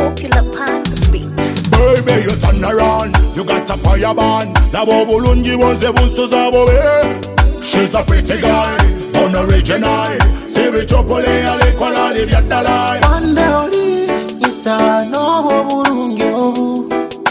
popular pan the beat. Baby, you turn around, you got a fire band. Na bobulungi bonse bunsuza bobe. She's a pretty guy, unoriginal. Sibitopole alekwala libyadala. Wande oli isa no bobulungi obu.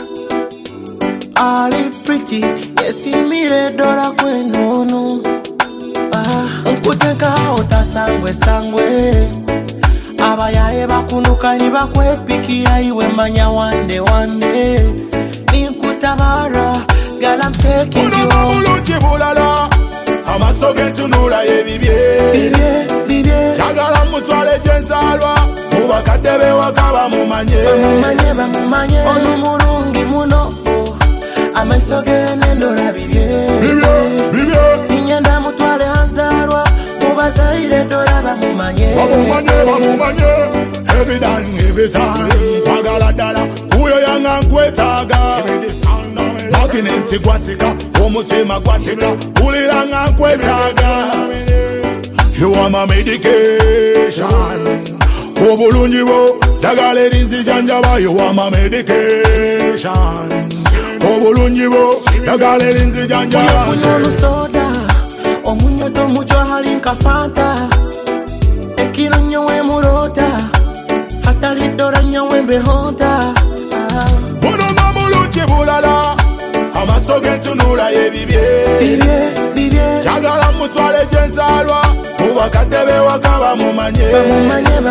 Ali pretty, yesimire dola kwenono. Nkutenka ota sangwe sangwe. Abayaye bakunuka ni bakwepikia iwe manya wande wande. Ninkutabara, girl I'm taking you home. Buluchi bulala, amasoge tunula ye bibye. Bibye Jagala mutwale jenzalwa, mubakadebe wakaba mumanye. Bamumanye, onu mulungi muno. Amasoge nendola bibye. Ninyanda mutwale hanzarwa, mubazaire dola bamumanye. Bamumanye, every time. Kwagala dala, kuyo yanga nkwetaga. Maginenti gwasika, omutima gwatika, uliranga nkwetaga. You are my medication. Obulungi bo, jagala erinzi janjaba. You are my medication. Obulungi bo, jagala erinzi janjaba. Kunyolu soda, omunyoto mucho halinka fanta. Ekilo nyowe murota, hata lidora nyowe mbehonta. Bono mabuluchi bulala, amasoge tunula ye bibye. Jagala mutwale jenzalwa, mubakadebe wakaba mumanye.